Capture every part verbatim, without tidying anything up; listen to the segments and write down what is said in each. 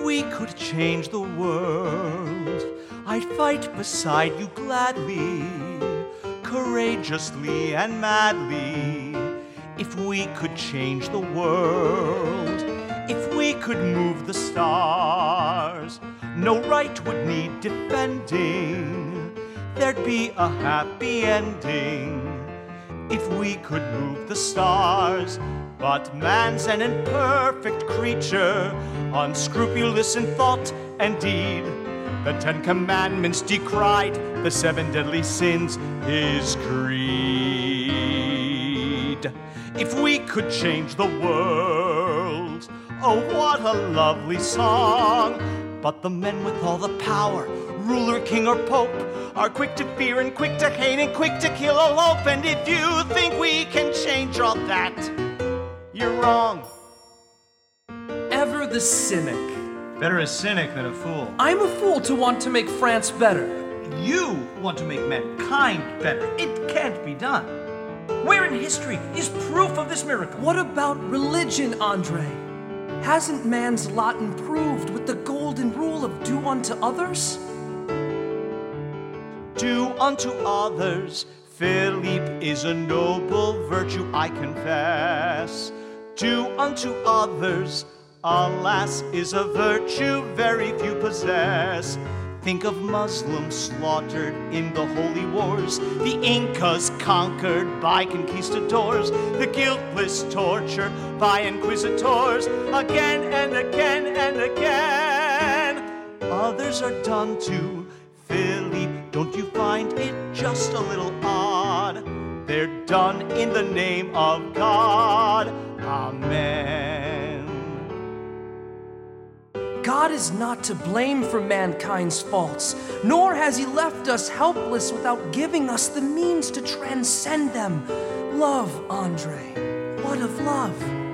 we could change the world, I'd fight beside you gladly, courageously and madly. If we could change the world, if we could move the stars, no right would need defending, there'd be a happy ending. If we could move the stars, but man's an imperfect creature, unscrupulous in thought and deed. The Ten Commandments decried, the seven deadly sins, his creed. If we could change the world, oh, what a lovely song. But the men with all the power, ruler, king, or pope, are quick to fear and quick to hate and quick to kill all hope. And if you think we can change all that, you're wrong. Ever the cynic. Better a cynic than a fool. I'm a fool to want to make France better. You want to make mankind better. It can't be done. Where in history is proof of this miracle? What about religion, Andre? Hasn't man's lot improved with the golden rule of do unto others? Do unto others, Philippe, is a noble virtue, I confess. Do unto others, alas, is a virtue very few possess. Think of Muslims slaughtered in the holy wars, the Incas conquered by conquistadors, the guiltless tortured by inquisitors, again and again and again. Others are done to Philippe, don't you find it just a little odd? They're done in the name of God. Amen. God is not to blame for mankind's faults, nor has he left us helpless without giving us the means to transcend them. Love, Andre. What of love?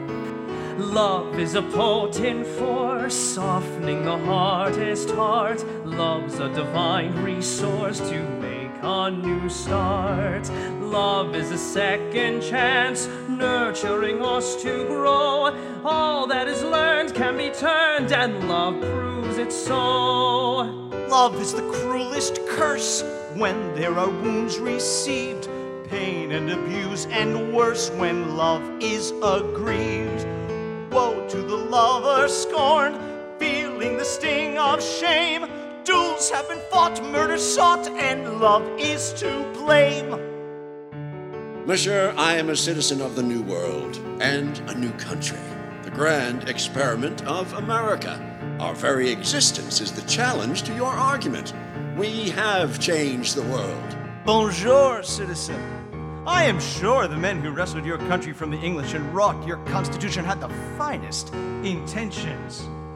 Love is a potent force, softening the hardest heart. Love's a divine resource to make a new start. Love is a second chance, nurturing us to grow. All that is learned can be turned, and love proves it so. Love is the cruelest curse when there are wounds received, pain and abuse, and worse when love is aggrieved. Woe to the lover scorned, feeling the sting of shame. Duels have been fought, murder sought, and love is to blame. Monsieur, I am a citizen of the New World and a new country, the grand experiment of America. Our very existence is the challenge to your argument. We have changed the world. Bonjour, citizen. I am sure the men who wrestled your country from the English and wrought your constitution had the finest intentions.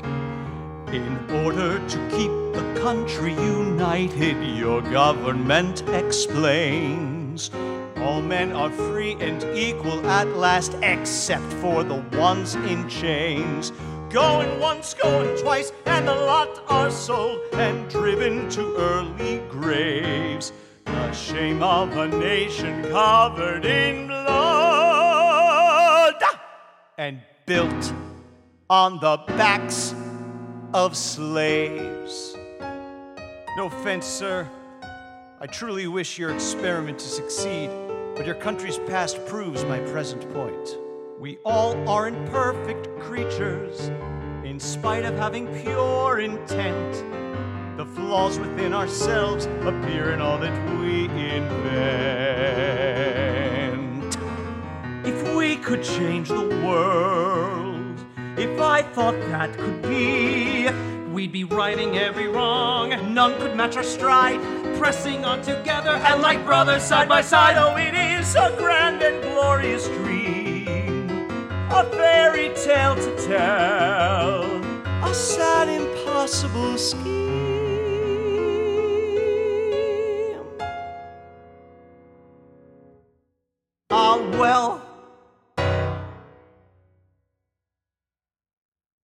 In order to keep the country united, your government explains, all men are free and equal at last, except for the ones in chains. Going once, going twice, and the lot are sold and driven to early graves. The shame of a nation covered in blood and built on the backs of slaves. No offense, sir. I truly wish your experiment to succeed, but your country's past proves my present point. We all are imperfect creatures, in spite of having pure intent. The flaws within ourselves appear in all that we invent. If we could change the world, if I thought that could be, we'd be righting every wrong. None could match our stride, pressing on together and like brothers side by side. Oh, it is a grand and glorious dream, a fairy tale to tell, a sad, impossible scheme.